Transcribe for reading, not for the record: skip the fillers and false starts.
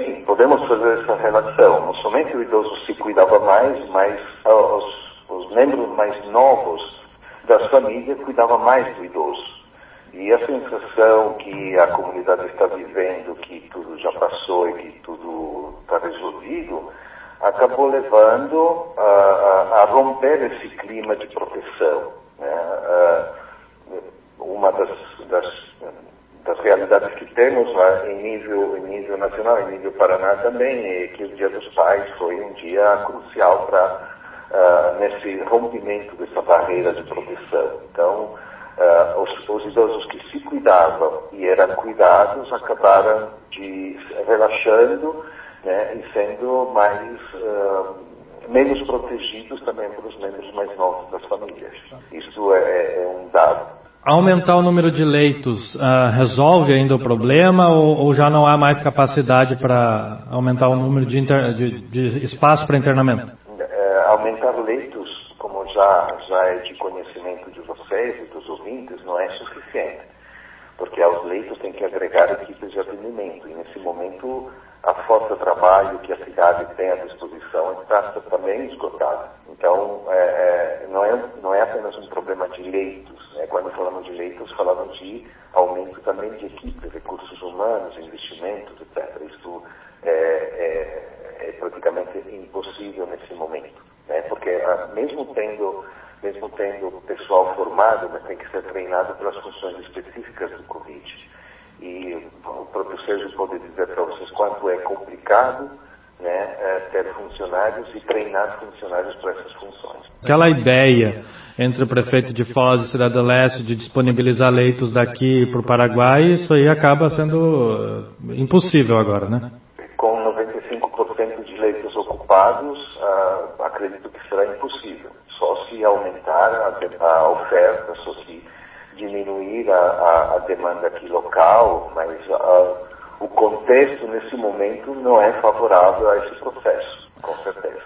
Sim, podemos fazer essa relação. Não somente o idoso se cuidava mais, mas os membros mais novos das famílias cuidavam mais do idoso. E a sensação que a comunidade está vivendo, que tudo já passou e que tudo está resolvido, acabou levando a romper esse clima de proteção, né? Uma das realidades que temos em nível nacional, em nível Paraná também, é que o Dia dos Pais foi um dia crucial nesse rompimento dessa barreira de proteção. Então, os idosos que se cuidavam e eram cuidados acabaram relaxando, né, e sendo menos protegidos também pelos membros mais novos das famílias. Isso é um dado. Aumentar o número de leitos resolve ainda o problema ou já não há mais capacidade para aumentar o número de espaço para internamento? Aumentar leitos, como já é de conhecimento de vocês e dos ouvintes, não é suficiente, porque aos leitos tem que agregar equipes de atendimento, e nesse momento a força de trabalho que a cidade tem à disposição está também esgotada. Então, não é apenas um problema de leitos, né? Quando falamos de leitos, falamos de aumento também de equipes, recursos humanos, investimentos, etc. Isso é praticamente impossível nesse momento, né? Porque mesmo tendo pessoal formado, mas tem que ser treinado pelas funções específicas do Covid. E o próprio Sérgio pode dizer para vocês quanto é complicado, né, ter funcionários e treinar funcionários para essas funções. Aquela ideia entre o prefeito de Foz e Cidade do Leste de disponibilizar leitos daqui para o Paraguai, isso aí acaba sendo impossível agora, né? Com 95% de leitos ocupados, acredito que será impossível. Só se aumentar a oferta, só se diminuir a demanda aqui local, mas o contexto nesse momento não é favorável a esse processo, com certeza.